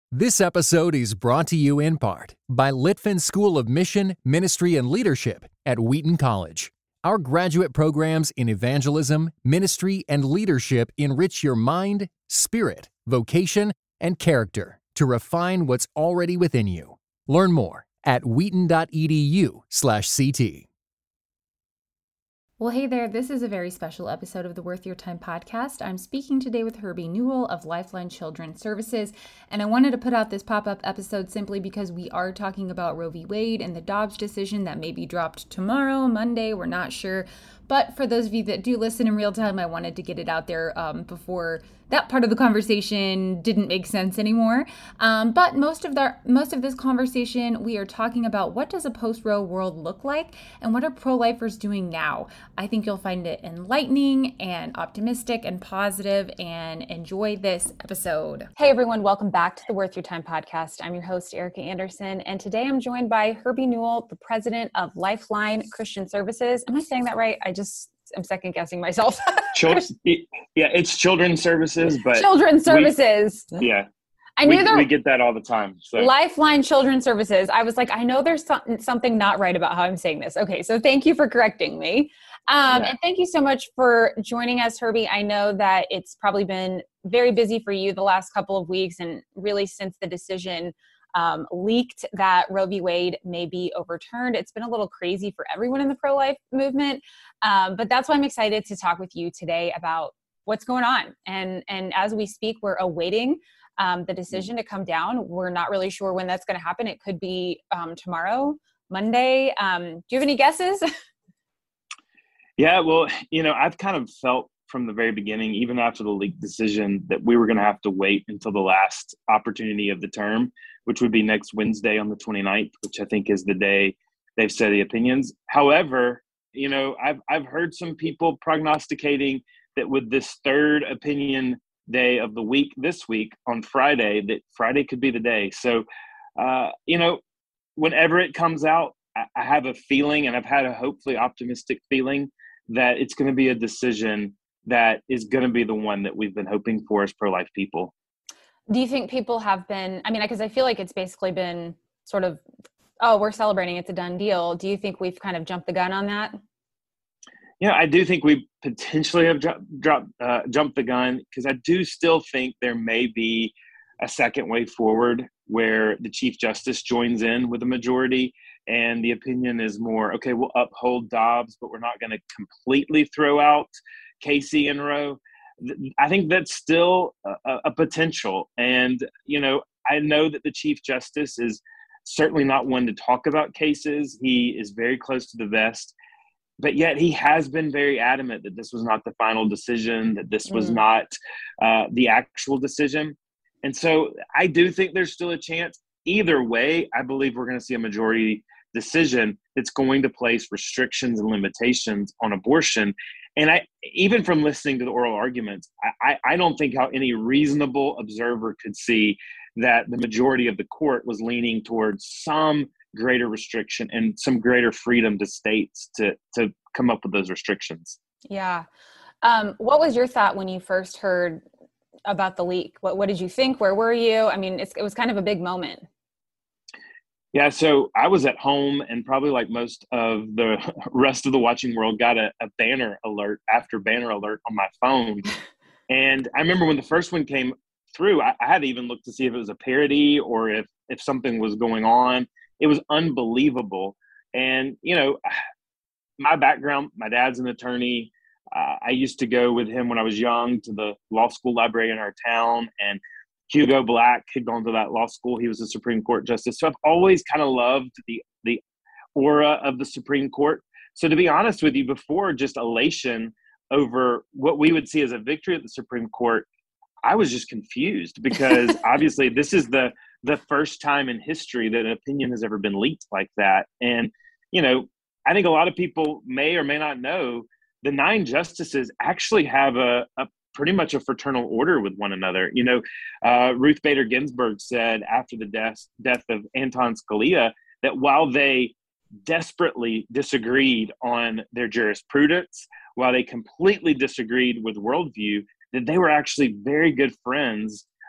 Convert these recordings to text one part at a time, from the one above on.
This episode is brought to you in part by Litfin School of Mission, Ministry, and Leadership at Wheaton College. Our graduate programs in evangelism, ministry, and leadership enrich your mind, spirit, vocation, and character to refine what's already within you. Learn more at wheaton.edu/CT. Well, hey there, this is a very special episode of the Worth Your Time podcast. I'm speaking today with Herbie Newell of Lifeline Children's Services, and I wanted to put out this pop-up episode simply because we are talking about Roe v. Wade and the Dobbs decision that may be dropped tomorrow, Monday, we're not sure. But for those of you that do listen in real time, I wanted to get it out there before that part of the conversation didn't make sense anymore. But most of this conversation, we are talking about what does a post-Roe world look like and what are pro-lifers doing now. I think you'll find it enlightening and optimistic and positive, and enjoy this episode. Hey everyone, welcome back to the Worth Your Time podcast. I'm your host, Erica Anderson, and today I'm joined by Herbie Newell, the president of Lifeline Christian Services. Am I saying that right? I'm second guessing myself. It's Children's Services, but Children's Services. We get that all the time. So. Lifeline Children's Services. I was like, I know there's something not right about how I'm saying this. Okay, so thank you for correcting me. And thank you so much for joining us, Herbie. I know that it's probably been very busy for you the last couple of weeks, and really since the decision leaked that Roe v. Wade may be overturned. It's been a little crazy for everyone in the pro-life movement, but that's why I'm excited to talk with you today about what's going on. And as we speak, we're awaiting the decision to come down. We're not really sure when that's going to happen. It could be tomorrow, Monday. Do you have any guesses? Yeah, well, I've kind of felt from the very beginning, even after the leaked decision, that we were going to have to wait until the last opportunity of the term, which would be next Wednesday on the 29th, which I think is the day they've said the opinions. However, I've heard some people prognosticating that with this third opinion day of the week, this week on Friday, that Friday could be the day. So, whenever it comes out, I have a feeling, and I've had a hopefully optimistic feeling, that it's going to be a decision that is going to be the one that we've been hoping for as pro-life people. Do you think people have been, because I feel like it's basically been sort of, oh, we're celebrating, it's a done deal. Do you think we've kind of jumped the gun on that? Yeah, I do think we potentially have jumped the gun, because I do still think there may be a second way forward where the Chief Justice joins in with a majority, and the opinion is more, okay, we'll uphold Dobbs, but we're not going to completely throw out Casey and Roe. I think that's still a potential. And, I know that the Chief Justice is certainly not one to talk about cases. He is very close to the vest, but yet he has been very adamant that this was not the final decision, that this was not the actual decision. And so I do think there's still a chance. Either way, I believe we're going to see a majority decision that's going to place restrictions and limitations on abortion. And even from listening to the oral arguments, I don't think how any reasonable observer could see that the majority of the court was leaning towards some greater restriction and some greater freedom to states to come up with those restrictions. Yeah. What was your thought when you first heard about the leak? What did you think? Where were you? It was kind of a big moment. Yeah, so I was at home, and probably like most of the rest of the watching world, got a banner alert after banner alert on my phone. And I remember when the first one came through, I had to even look to see if it was a parody or if something was going on. It was unbelievable. And, my background, my dad's an attorney. I used to go with him when I was young to the law school library in our town, and Hugo Black had gone to that law school. He was a Supreme Court justice. So I've always kind of loved the aura of the Supreme Court. So to be honest with you, before just elation over what we would see as a victory at the Supreme Court, I was just confused, because obviously this is the first time in history that an opinion has ever been leaked like that. And, I think a lot of people may or may not know the 9 justices actually have a pretty much a fraternal order with one another. Ruth Bader Ginsburg said after the death of Anton Scalia that while they desperately disagreed on their jurisprudence, while they completely disagreed with worldview, that they were actually very good friends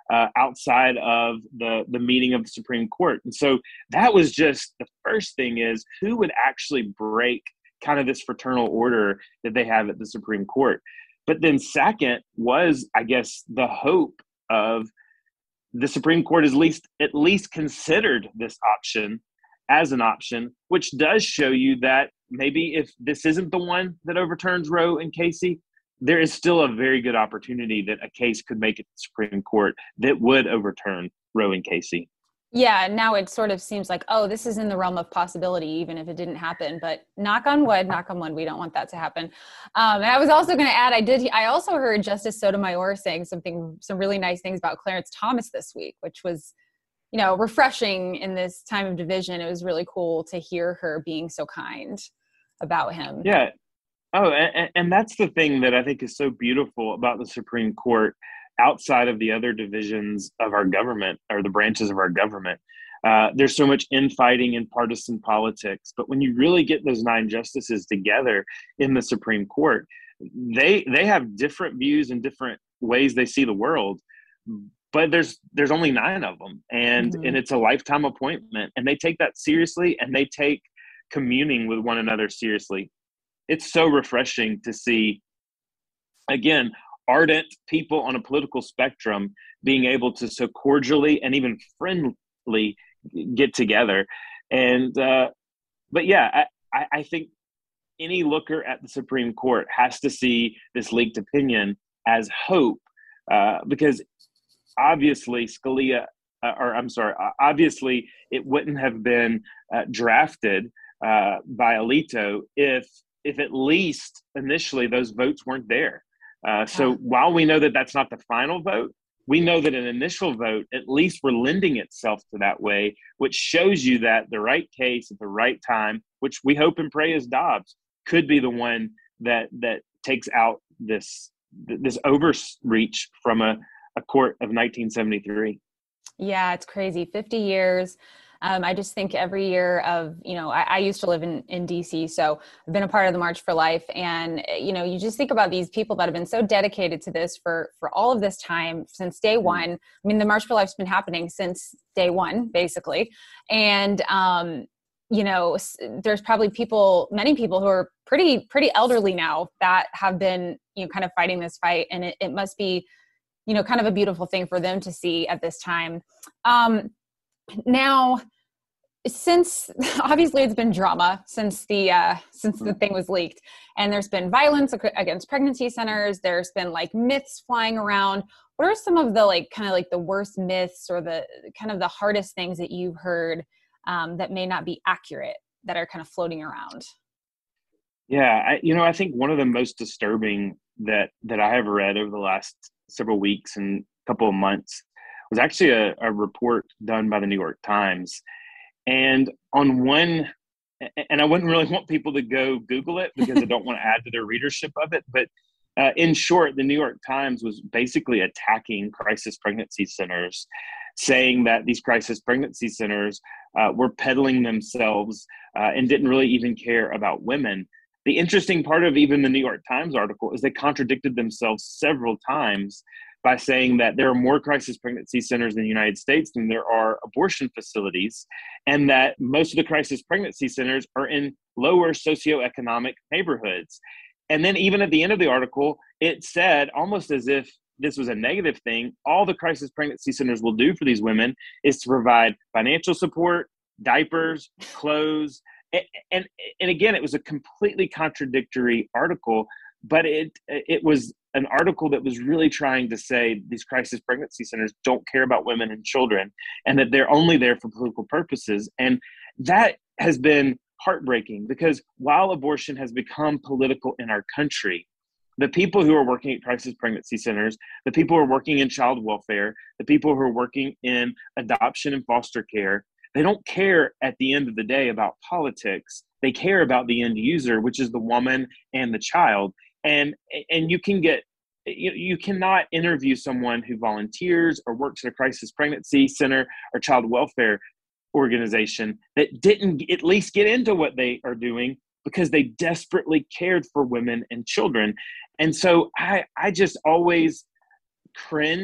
outside of the meeting of the Supreme Court. And so that was just the first thing, is who would actually break kind of this fraternal order that they have at the Supreme Court. But then second was, I guess, the hope of the Supreme Court at least considered this option as an option, which does show you that maybe if this isn't the one that overturns Roe and Casey, there is still a very good opportunity that a case could make it to the Supreme Court that would overturn Roe and Casey. Yeah, now it sort of seems like, oh, this is in the realm of possibility, even if it didn't happen. But knock on wood, we don't want that to happen. And I was also going to add, I also heard Justice Sotomayor saying some really nice things about Clarence Thomas this week, which was, refreshing in this time of division. It was really cool to hear her being so kind about him. Yeah. Oh, and that's the thing that I think is so beautiful about the Supreme Court outside of the other divisions of our government, or the branches of our government. There's so much infighting and partisan politics, but when you really get those 9 justices together in the Supreme Court, they have different views and different ways they see the world, but there's only 9 of them, and it's a lifetime appointment, and they take that seriously, and they take communing with one another seriously. It's so refreshing to see, again, ardent people on a political spectrum being able to so cordially and even friendly get together. And, but yeah, I think any looker at the Supreme Court has to see this leaked opinion as hope, because obviously obviously it wouldn't have been drafted by Alito if at least initially those votes weren't there. So while we know that that's not the final vote, we know that an initial vote, at least we're lending itself to that way, which shows you that the right case at the right time, which we hope and pray is Dobbs, could be the one that takes out this overreach from a court of 1973. Yeah, it's crazy. 50 years. I just think every year of, I used to live in DC, so I've been a part of the March for Life. And, you just think about these people that have been so dedicated to this for all of this time, since day one. I mean, the March for Life's been happening since day one, basically. And, there's probably many people who are pretty elderly now that have been, kind of fighting this fight. And it must be, kind of a beautiful thing for them to see at this time. Now, since obviously it's been drama since the thing was leaked, and there's been violence against pregnancy centers, there's been like myths flying around. What are some of the kind of the worst myths, or the kind of the hardest things that you've heard that may not be accurate, that are kind of floating around? Yeah, I think one of the most disturbing that I have read over the last several weeks and couple of months was actually a report done by the New York Times. And and I wouldn't really want people to go Google it, because I don't want to add to their readership of it. But in short, the New York Times was basically attacking crisis pregnancy centers, saying that these crisis pregnancy centers were peddling themselves and didn't really even care about women. The interesting part of even the New York Times article is they contradicted themselves several times by saying that there are more crisis pregnancy centers in the United States than there are abortion facilities, and that most of the crisis pregnancy centers are in lower socioeconomic neighborhoods. And then even at the end of the article, it said, almost as if this was a negative thing, all the crisis pregnancy centers will do for these women is to provide financial support, diapers, clothes. And again, it was a completely contradictory article, but it was an article that was really trying to say these crisis pregnancy centers don't care about women and children, and that they're only there for political purposes. And that has been heartbreaking, because while abortion has become political in our country, the people who are working at crisis pregnancy centers, the people who are working in child welfare, the people who are working in adoption and foster care, they don't care at the end of the day about politics. They care about the end user, which is the woman and the child. And you cannot interview someone who volunteers or works at a crisis pregnancy center or child welfare organization that didn't at least get into what they are doing, because they desperately cared for women and children. And so I just always cringe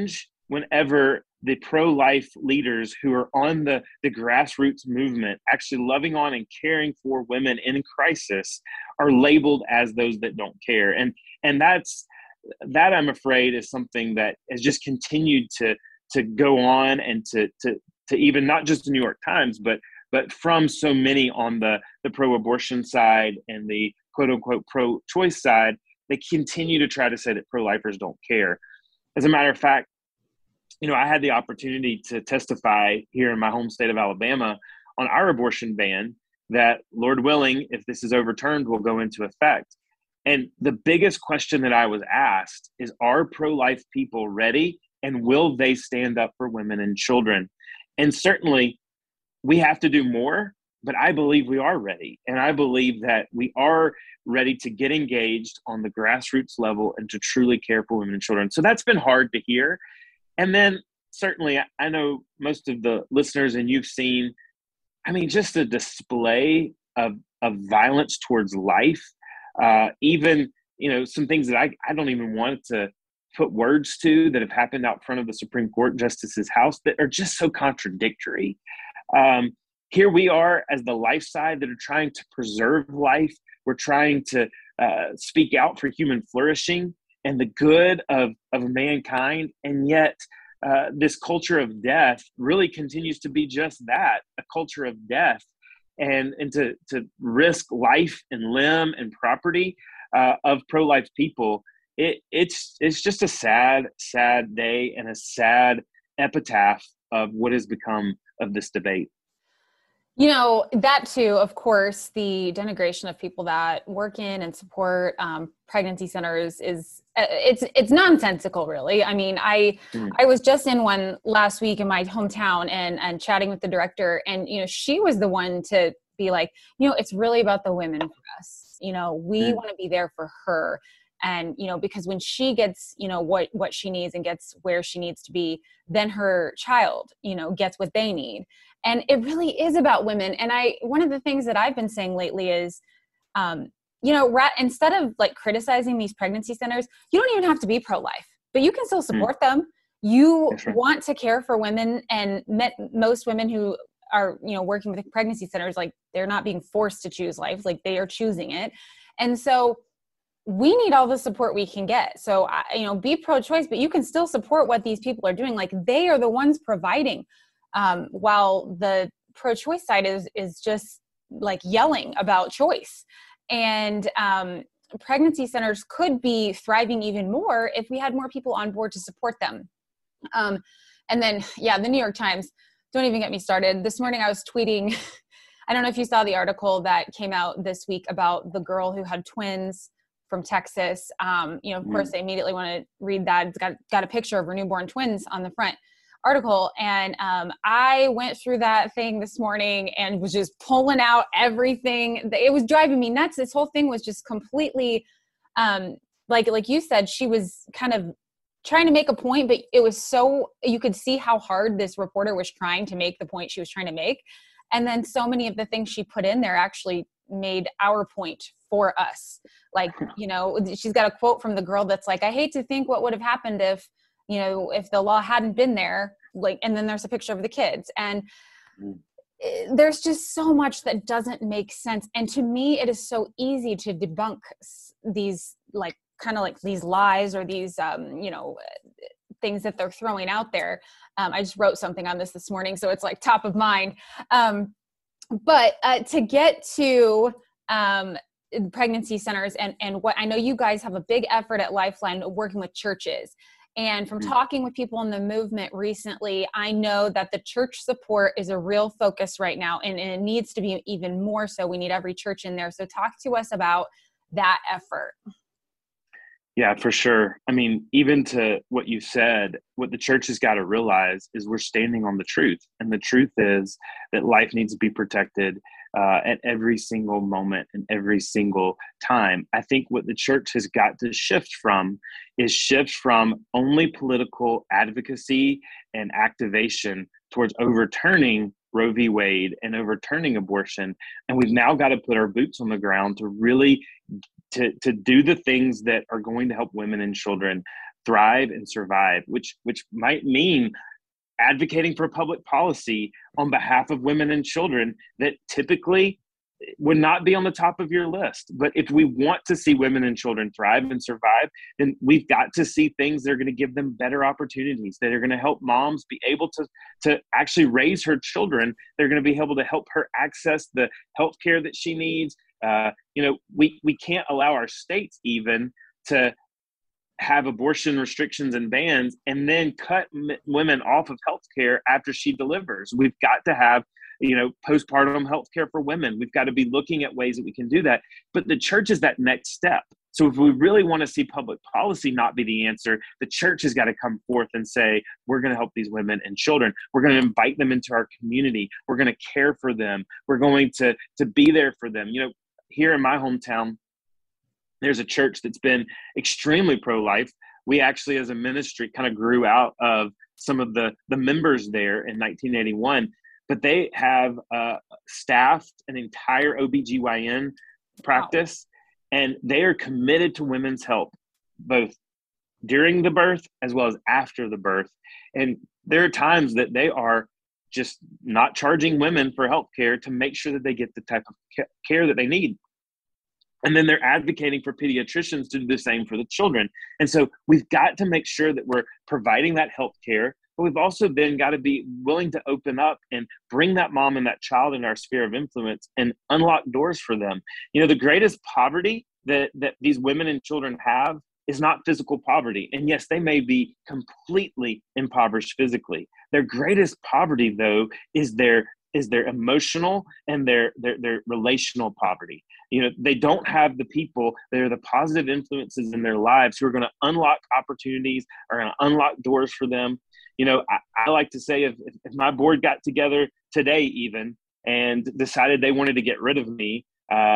whenever the pro-life leaders who are on the grassroots movement, actually loving on and caring for women in crisis, are labeled as those that don't care. And that I'm afraid is something that has just continued to go on, and to even not just the New York Times, but from so many on the pro-abortion side and the quote unquote pro-choice side, they continue to try to say that pro-lifers don't care. As a matter of fact, I had the opportunity to testify here in my home state of Alabama on our abortion ban that, Lord willing, if this is overturned, will go into effect. And the biggest question that I was asked is, are pro-life people ready, and will they stand up for women and children? And certainly we have to do more, but I believe we are ready. And I believe that we are ready to get engaged on the grassroots level and to truly care for women and children. So that's been hard to hear. And then certainly I know most of the listeners, and you've seen, just a display of violence towards life. Even, some things that I don't even want to put words to that have happened out front of the Supreme Court Justice's house that are just so contradictory. Here we are as the life side that are trying to preserve life. We're trying to speak out for human flourishing and the good of mankind. And yet this culture of death really continues to be just that, a culture of death. And to risk life and limb and property of pro-life people, it's just a sad, sad day and a sad epitaph of what has become of this debate. That too, of course, the denigration of people that work in and support pregnancy centers it's nonsensical, really. I was just in one last week in my hometown and chatting with the director, and she was the one to be like, it's really about the women for us. We want to be there for her. And, because when she gets, what she needs and gets where she needs to be, then her child, gets what they need. And it really is about women. And one of the things that I've been saying lately is, instead of like criticizing these pregnancy centers, you don't even have to be pro-life, but you can still support them. You want to care for women, and most women who are, working with pregnancy centers, like they're not being forced to choose life, like they are choosing it. And so we need all the support we can get. So, be pro-choice, but you can still support what these people are doing. Like they are the ones providing, while the pro-choice side is just like yelling about choice. And pregnancy centers could be thriving even more if we had more people on board to support them. And then, the New York Times, don't even get me started. This morning I was tweeting, I don't know if you saw the article that came out this week about the girl who had twins from Texas. Of course, I immediately want to read that. It's got a picture of her newborn twins on the front article. And I went through that thing this morning and was just pulling out everything. It was driving me nuts. This whole thing was just completely, like you said, she was kind of trying to make a point, but it was so, you could see how hard this reporter was trying to make the point she was trying to make. And then so many of the things she put in there actually made our point for us. Like, she's got a quote from the girl that's like, I hate to think what would have happened if the law hadn't been there, like, and then there's a picture of the kids. And there's just so much that doesn't make sense. And to me, it is so easy to debunk these, like, kind of like these lies or these, things that they're throwing out there. I just wrote something on this morning, so it's like top of mind. But to get to pregnancy centers and what I know you guys have a big effort at Lifeline working with churches. And from talking with people in the movement recently, I know that the church support is a real focus right now, and it needs to be even more so. We need every church in there. So talk to us about that effort. Yeah, for sure. I mean, even to what you said, what the church has got to realize is we're standing on the truth. And the truth is that life needs to be protected at every single moment and every single time. I think what the church has got to shift from only political advocacy and activation towards overturning Roe v. Wade and overturning abortion. And we've now got to put our boots on the ground to really to do the things that are going to help women and children thrive and survive, which might mean advocating for public policy on behalf of women and children that typically would not be on the top of your list. But if we want to see women and children thrive and survive, then we've got to see things that are going to give them better opportunities, that are going to help moms be able to actually raise her children. They're going to be able to help her access the health care that she needs. We can't allow our states even to have abortion restrictions and bans and then cut women off of health care after she delivers. We've got to have postpartum health care for women. We've got to be looking at ways that we can do that. But the church is that next step. So if we really want to see public policy not be the answer, the church has got to come forth and say, we're going to help these women and children. We're going to invite them into our community. We're going to care for them. We're going to be there for them. Here in my hometown, there's a church that's been extremely pro-life. We actually, as a ministry, kind of grew out of some of the members there in 1981. But they have staffed an entire OBGYN practice, and they are committed to women's health, both during the birth as well as after the birth. And there are times that they are just not charging women for health care to make sure that they get the type of care that they need. And then they're advocating for pediatricians to do the same for the children. And so we've got to make sure that we're providing that health care. But we've also then got to be willing to open up and bring that mom and that child in our sphere of influence and unlock doors for them. The greatest poverty that these women and children have is not physical poverty. And yes, they may be completely impoverished physically. Their greatest poverty, though, is their emotional and their relational poverty. They don't have the people that are the positive influences in their lives who are going to unlock opportunities, are going to unlock doors for them. I like to say if my board got together today even and decided they wanted to get rid of me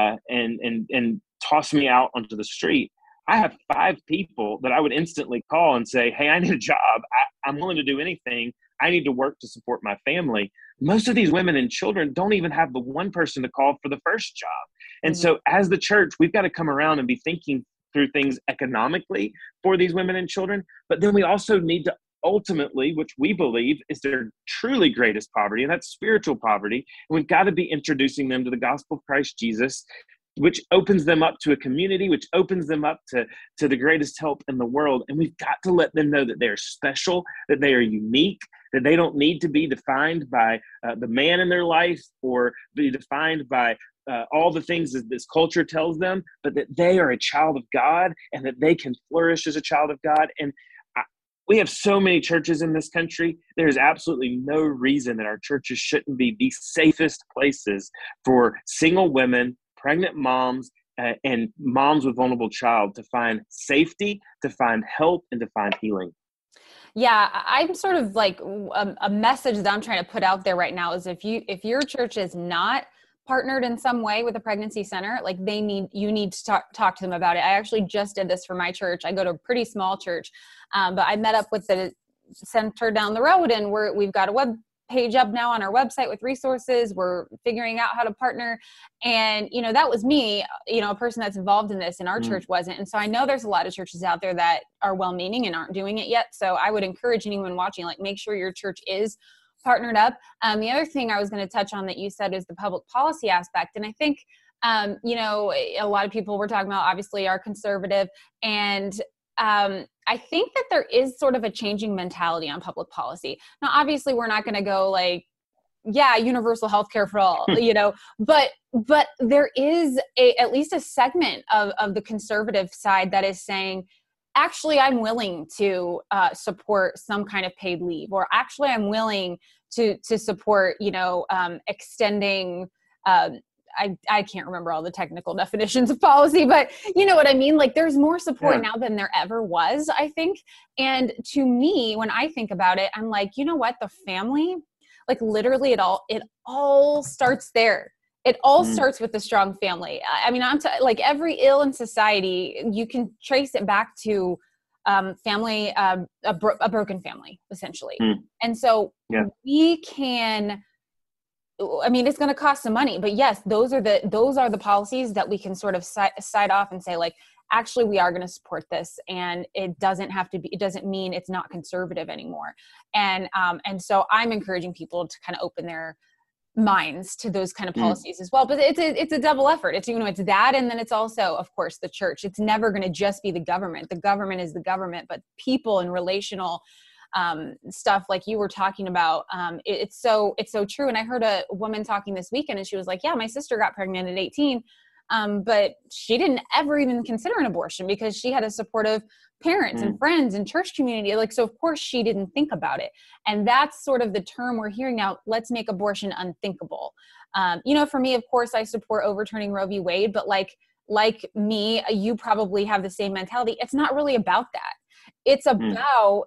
and toss me out onto the street, I have 5 people that I would instantly call and say, hey, I need a job. I'm willing to do anything. I need to work to support my family. Most of these women and children don't even have the one person to call for the first job. And so as the church, we've got to come around and be thinking through things economically for these women and children. But then we also need to ultimately, which we believe is their truly greatest poverty, and that's spiritual poverty. And we've got to be introducing them to the gospel of Christ Jesus, which opens them up to a community, which opens them up to the greatest help in the world. And we've got to let them know that they're special, that they are unique, that they don't need to be defined by the man in their life or be defined by all the things that this culture tells them, but that they are a child of God and that they can flourish as a child of God. And we have so many churches in this country. There's absolutely no reason that our churches shouldn't be the safest places for single women, pregnant moms, and moms with vulnerable child to find safety, to find help, and to find healing. Yeah, I'm sort of like a message that I'm trying to put out there right now is if your church is not partnered in some way with a pregnancy center, like you need to talk to them about it. I actually just did this for my church. I go to a pretty small church, but I met up with the center down the road, and we've got a web page up now on our website with resources. We're figuring out how to partner. And, that was me, a person that's involved in this, and our church wasn't. And so I know there's a lot of churches out there that are well-meaning and aren't doing it yet. So I would encourage anyone watching, make sure your church is partnered up. The other thing I was going to touch on that you said is the public policy aspect. And I think, a lot of people we're talking about obviously are conservative, and I think that there is sort of a changing mentality on public policy. Now, obviously, we're not going to go universal healthcare for all, but there is at least a segment of the conservative side that is saying, actually, I'm willing to support some kind of paid leave, or actually, I'm willing to support, extending. I can't remember all the technical definitions of policy, but you know what I mean? There's more support now than there ever was, I think. And to me, when I think about it, I'm like, you know what? The family, literally it all starts there. It all starts with a strong family. I mean, every ill in society, you can trace it back to family, a broken family, essentially. And so we can, it's going to cost some money, but yes, those are the policies that we can sort of side off and say, actually, we are going to support this, and it doesn't mean it's not conservative anymore. And so I'm encouraging people to kind of open their minds to those kind of policies as well. But it's a double effort. It's, it's that, and then it's also, of course, the church. It's never going to just be the government. The government is the government, but people and relational stuff like you were talking about, it's so true. And I heard a woman talking this weekend, and she was like, yeah, my sister got pregnant at 18. But she didn't ever even consider an abortion because she had a supportive parents and friends and church community. So of course she didn't think about it. And that's sort of the term we're hearing now. Let's make abortion unthinkable. For me, of course, I support overturning Roe v. Wade, but like me, you probably have the same mentality. It's not really about that. It's about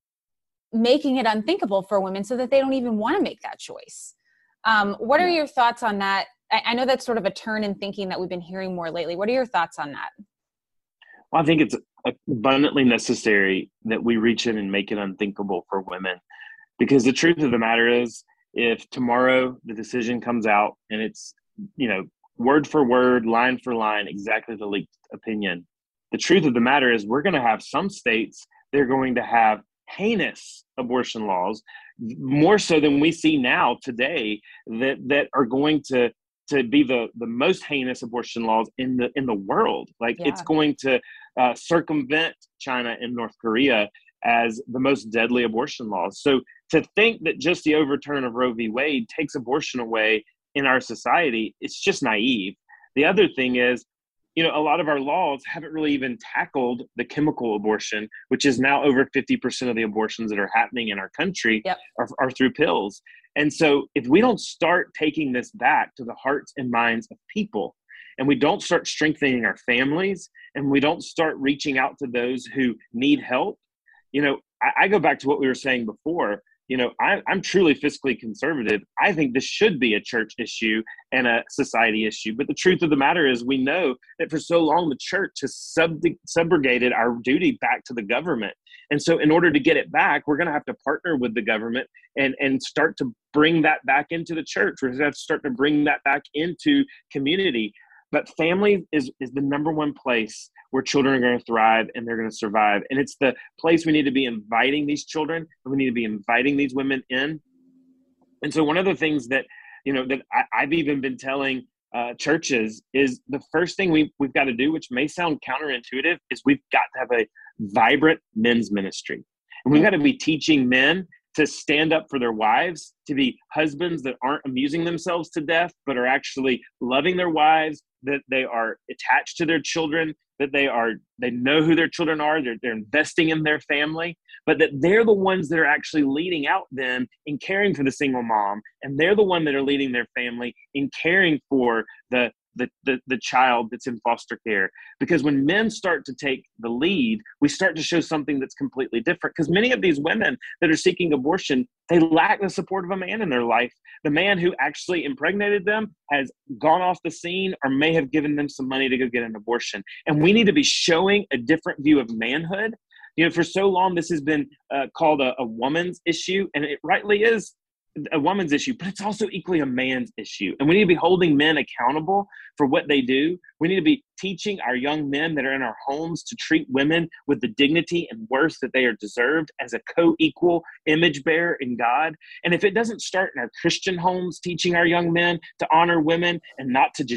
making it unthinkable for women so that they don't even want to make that choice. What are your thoughts on that? I know that's sort of a turn in thinking that we've been hearing more lately. What are your thoughts on that? Well, I think it's abundantly necessary that we reach in and make it unthinkable for women, because the truth of the matter is, if tomorrow the decision comes out and it's, word for word, line for line, exactly the leaked opinion, the truth of the matter is we're going to have some states, they're going to have heinous abortion laws, more so than we see now today, that are going to be the most heinous abortion laws in the world. It's going to circumvent China and North Korea as the most deadly abortion laws. So to think that just the overturn of Roe v. Wade takes abortion away in our society, it's just naive. The other thing is, a lot of our laws haven't really even tackled the chemical abortion, which is now over 50% of the abortions that are happening in our country are through pills. And so if we don't start taking this back to the hearts and minds of people, and we don't start strengthening our families, and we don't start reaching out to those who need help, I go back to what we were saying before. I'm truly fiscally conservative. I think this should be a church issue and a society issue. But the truth of the matter is, we know that for so long, the church has subrogated our duty back to the government. And so in order to get it back, we're going to have to partner with the government and start to bring that back into the church. We're going to have to start to bring that back into community. But family is the number one place where children are going to thrive and they're going to survive. And it's the place we need to be inviting these children, and we need to be inviting these women in. And so one of the things that, that I've even been telling churches is the first thing we've got to do, which may sound counterintuitive, is we've got to have a vibrant men's ministry. And we've got to be teaching men to stand up for their wives, to be husbands that aren't amusing themselves to death, but are actually loving their wives, that they are attached to their children, that they know who their children are, they're investing in their family, but that they're the ones that are actually leading out then in caring for the single mom, and they're the one that are leading their family in caring for the child that's in foster care. Because when men start to take the lead, we start to show something that's completely different. Because many of these women that are seeking abortion, they lack the support of a man in their life. The man who actually impregnated them has gone off the scene or may have given them some money to go get an abortion. And we need to be showing a different view of manhood. For so long, this has been called a woman's issue, and it rightly is a woman's issue, but it's also equally a man's issue. And we need to be holding men accountable for what they do. We need to be teaching our young men that are in our homes to treat women with the dignity and worth that they are deserved as a co-equal image bearer in God. And if it doesn't start in our Christian homes, teaching our young men to honor women and not to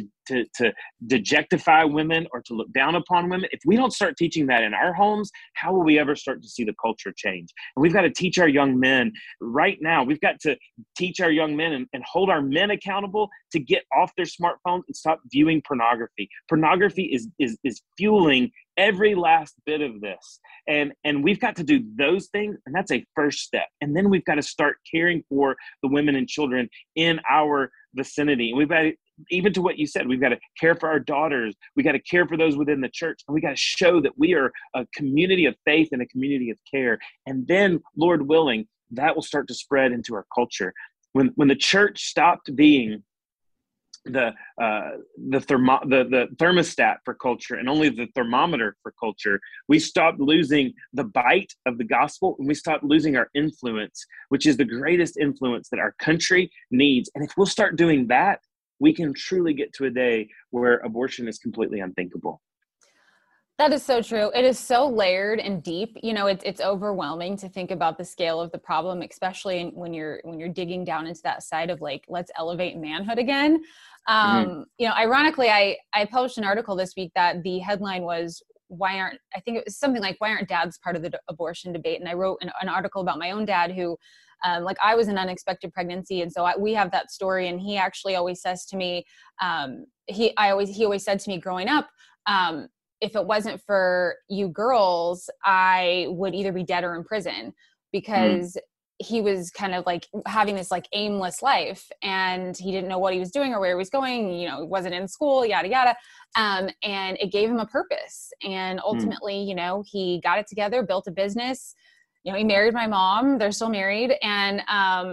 dejectify women or to look down upon women, if we don't start teaching that in our homes, how will we ever start to see the culture change? And we've got to teach our young men right now. We've got to teach our young men and hold our men accountable to get off their smartphones and stop viewing pornography. Pornography is fueling every last bit of this. And we've got to do those things, and that's a first step. And then we've got to start caring for the women and children in our vicinity. And we've got to, even to what you said, we've got to care for our daughters. We got to care for those within the church. And we got to show that we are a community of faith and a community of care. And then, Lord willing, that will start to spread into our culture. When the church stopped being the thermostat for culture and only the thermometer for culture, we stopped losing the bite of the gospel, and we stopped losing our influence, which is the greatest influence that our country needs. And if we'll start doing that, we can truly get to a day where abortion is completely unthinkable. That is so true. It is so layered and deep. You know, it's overwhelming to think about the scale of the problem, especially when you're digging down into that side of like, let's elevate manhood again. You know, ironically, I published an article this week that the headline was, I think it was something like, why aren't dads part of the abortion debate? And I wrote an article about my own dad who, like, I was an unexpected pregnancy. And so we have that story. And he actually always says to me, he always said to me growing up, if it wasn't for you girls, I would either be dead or in prison, because he was kind of like having this like aimless life, and he didn't know what he was doing or where he was going. You know, he wasn't in school, yada, yada. And it gave him a purpose. And ultimately, you know, he got it together, built a business. You know, he married my mom. They're still married. And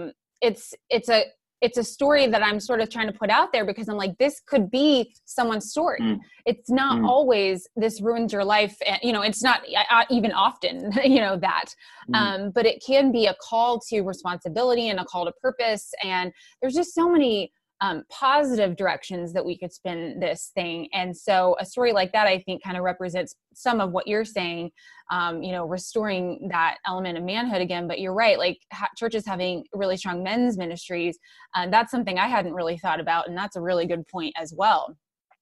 it's a story that I'm sort of trying to put out there, because I'm like, this could be someone's story. It's not always this ruins your life. You know, it's not even often, you know, that, but it can be a call to responsibility and a call to purpose. And there's just so many positive directions that we could spin this thing. And so a story like that, I think, kind of represents some of what you're saying, you know, restoring that element of manhood again. But you're right, like churches having really strong men's ministries, that's something I hadn't really thought about. And that's a really good point as well.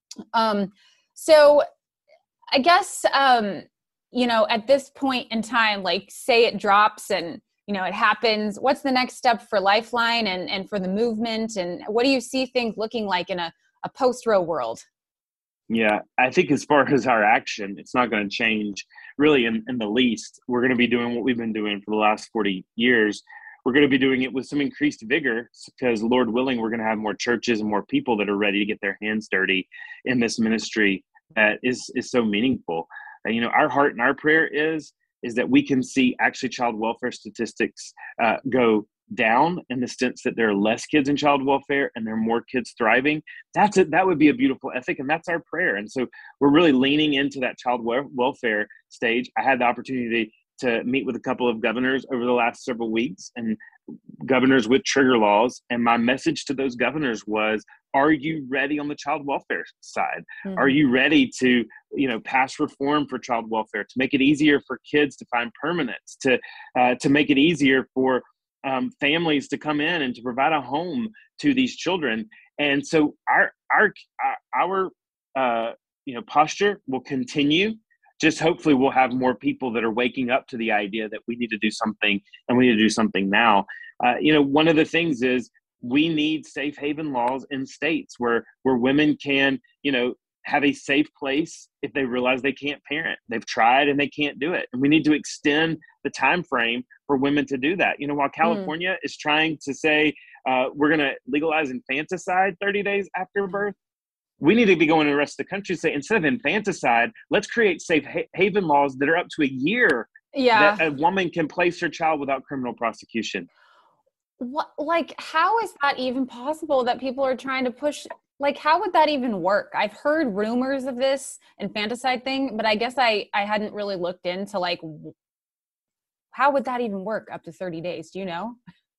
So I guess, you know, at this point in time, like, say it drops and, you know, it happens, what's the next step for Lifeline and for the movement? And what do you see things looking like in a post-Roe world? Yeah, I think as far as our action, it's not going to change really in the least. We're going to be doing what we've been doing for the last 40 years. We're going to be doing it with some increased vigor, because Lord willing, we're going to have more churches and more people that are ready to get their hands dirty in this ministry that is so meaningful. You know, our heart and our prayer is that we can see actually child welfare statistics go down, in the sense that there are less kids in child welfare and there are more kids thriving. That would be a beautiful ethic, and that's our prayer. And so we're really leaning into that child welfare stage. I had the opportunity to meet with a couple of governors over the last several weeks, and governors with trigger laws. And my message to those governors was, are you ready on the child welfare side? Are you ready to, you know, pass reform for child welfare, to make it easier for kids to find permanence, to make it easier for families to come in and to provide a home to these children? And so our you know, posture will continue. Just hopefully we'll have more people that are waking up to the idea that we need to do something, and we need to do something now. You know, one of the things is we need safe haven laws in states where women can, you know, have a safe place if they realize they can't parent. They've tried and they can't do it. And we need to extend the time frame for women to do that. You know, while California is trying to say we're going to legalize infanticide 30 days after birth, we need to be going to the rest of the country to say, instead of infanticide, let's create safe haven laws that are up to a year that a woman can place her child without criminal prosecution. What, like, how is that even possible that people are trying to push? Like, how would that even work? I've heard rumors of this infanticide thing, but I guess I hadn't really looked into, like, how would that even work up to 30 days? Do you know?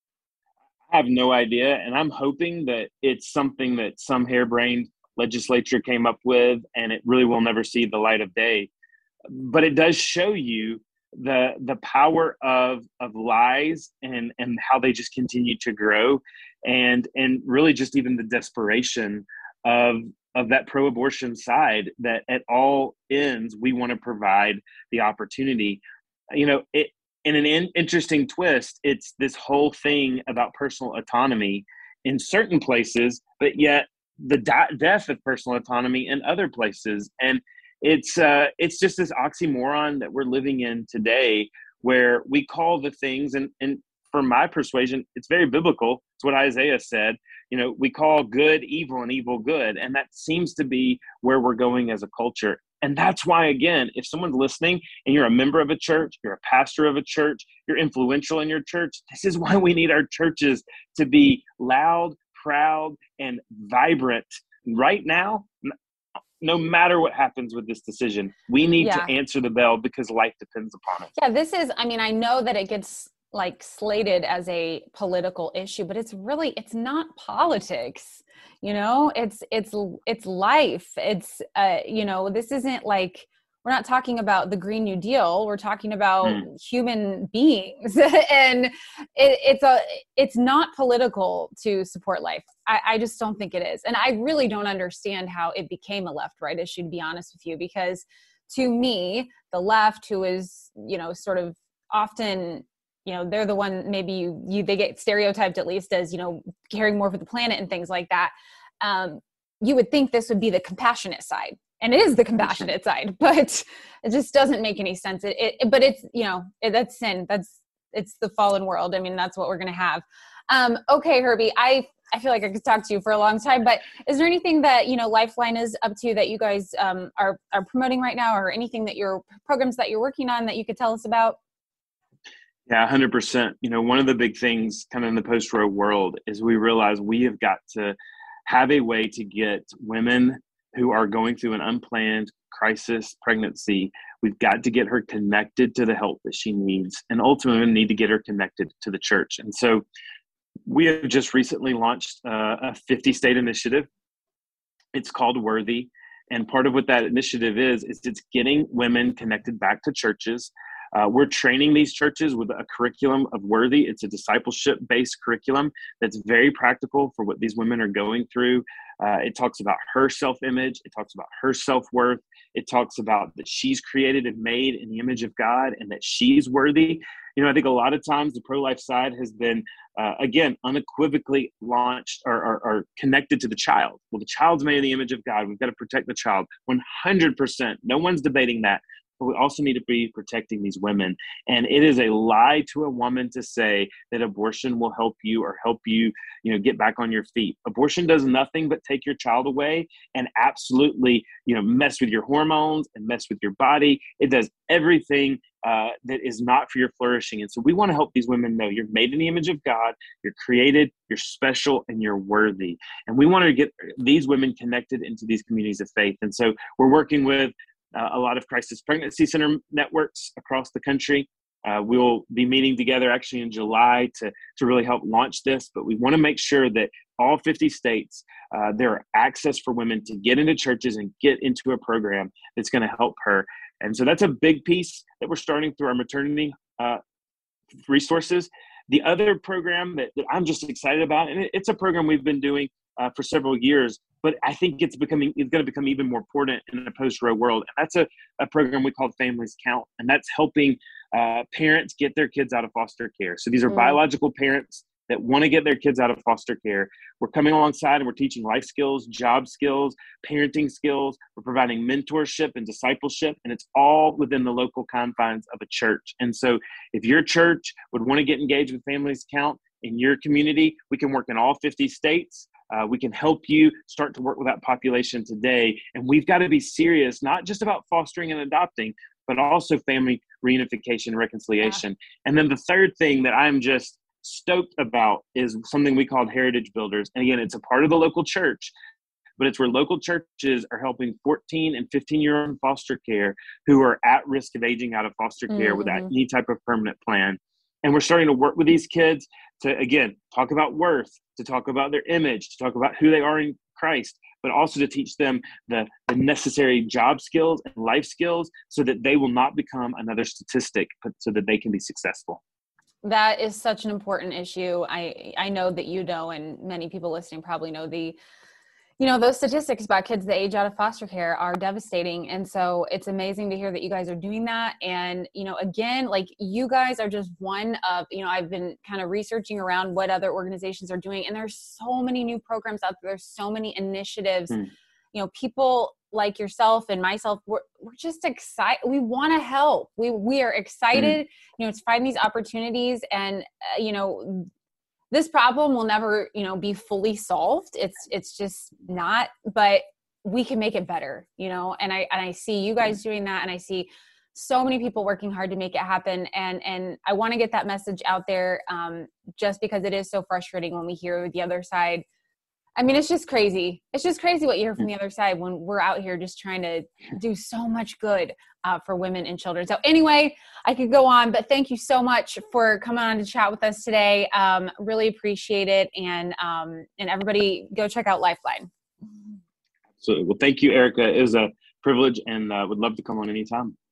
I have no idea. And I'm hoping that it's something that some harebrained legislature came up with, and it really will never see the light of day. But it does show you the power of lies and how they just continue to grow, and really just even the desperation of that pro-abortion side, that at all ends we want to provide the opportunity. You know, it in an interesting twist, it's this whole thing about personal autonomy in certain places, but yet the death of personal autonomy in other places. And it's just this oxymoron that we're living in today, where we call the things, and from my persuasion, it's very biblical. It's what Isaiah said. You know, we call good evil and evil good. And that seems to be where we're going as a culture. And that's why, again, if someone's listening and you're a member of a church, you're a pastor of a church, you're influential in your church, this is why we need our churches to be loud, proud, and vibrant right now. No matter what happens with this decision, we need to answer the bell, because life depends upon it. Yeah, this is, I mean, I know that it gets like slated as a political issue, but it's not politics. You know, it's life. It's, you know, this isn't like we're not talking about the Green New Deal. We're talking about human beings, and it's not political to support life. I just don't think it is. And I really don't understand how it became a left-right issue, to be honest with you, because to me, the left, who is, sort of often, they're the one, maybe they get stereotyped at least as, caring more for the planet and things like that. You would think this would be the compassionate side. And it is the compassionate side, but it just doesn't make any sense. But it's, that's sin. It's the fallen world. I mean, that's what we're going to have. Okay, Herbie, I feel like I could talk to you for a long time, but is there anything that, Lifeline is up to that you guys are promoting right now, or anything that your programs that you're working on that you could tell us about? Yeah, 100%. One of the big things kind of in the post-Roe world is we realize we have got to have a way to get women who are going through an unplanned crisis pregnancy. We've got to get her connected to the help that she needs, and ultimately we need to get her connected to the church. And so we have just recently launched a 50-state initiative. It's called Worthy. And part of what that initiative is it's getting women connected back to churches. We're training these churches with a curriculum of Worthy. It's a discipleship-based curriculum that's very practical for what these women are going through. It talks about her self-image. It talks about her self-worth. It talks about that she's created and made in the image of God and that she's worthy. I think a lot of times the pro-life side has been, again, unequivocally launched or connected to the child. Well, the child's made in the image of God. We've got to protect the child 100%. No one's debating that. But we also need to be protecting these women. And it is a lie to a woman to say that abortion will help you or help you, get back on your feet. Abortion does nothing but take your child away and absolutely, mess with your hormones and mess with your body. It does everything that is not for your flourishing. And so we want to help these women know you're made in the image of God, you're created, you're special, and you're worthy. And we want to get these women connected into these communities of faith. And so we're working with a lot of crisis pregnancy center networks across the country. We'll be meeting together actually in July to really help launch this, but we want to make sure that all 50 states, there are access for women to get into churches and get into a program that's going to help her. And so that's a big piece that we're starting through our maternity resources. The other program that I'm just excited about, and it's a program we've been doing for several years, but I think it's going to become even more important in a post-Roe world. And that's a program we call Families Count. And that's helping parents get their kids out of foster care. So these are biological parents that want to get their kids out of foster care. We're coming alongside and we're teaching life skills, job skills, parenting skills. We're providing mentorship and discipleship, and it's all within the local confines of a church. And so if your church would want to get engaged with Families Count in your community, we can work in all 50 states. We can help you start to work with that population today. And we've got to be serious, not just about fostering and adopting, but also family reunification and reconciliation. Yeah. And then the third thing that I'm just stoked about is something we called Heritage Builders. And again, it's a part of the local church, but it's where local churches are helping 14 and 15-year-old in foster care who are at risk of aging out of foster care without any type of permanent plan. And we're starting to work with these kids to, again, talk about worth, to talk about their image, to talk about who they are in Christ, but also to teach them the necessary job skills and life skills so that they will not become another statistic, but so that they can be successful. That is such an important issue. I know that and many people listening probably know those statistics about kids that age out of foster care are devastating. And so it's amazing to hear that you guys are doing that. And, again, like you guys are just one of, I've been kind of researching around what other organizations are doing. And there's so many new programs out there. There's so many initiatives, people like yourself and myself, we're just excited. We want to help. We are excited, to find these opportunities and, this problem will never, be fully solved. It's just not, but we can make it better, and I see you guys doing that. And I see so many people working hard to make it happen. And I want to get that message out there just because it is so frustrating when we hear the other side. I mean, it's just crazy. It's just crazy what you hear from the other side when we're out here just trying to do so much good for women and children. So anyway, I could go on, but thank you so much for coming on to chat with us today. Really appreciate it. And everybody go check out Lifeline. So, well, thank you, Erica. It was a privilege, and would love to come on anytime.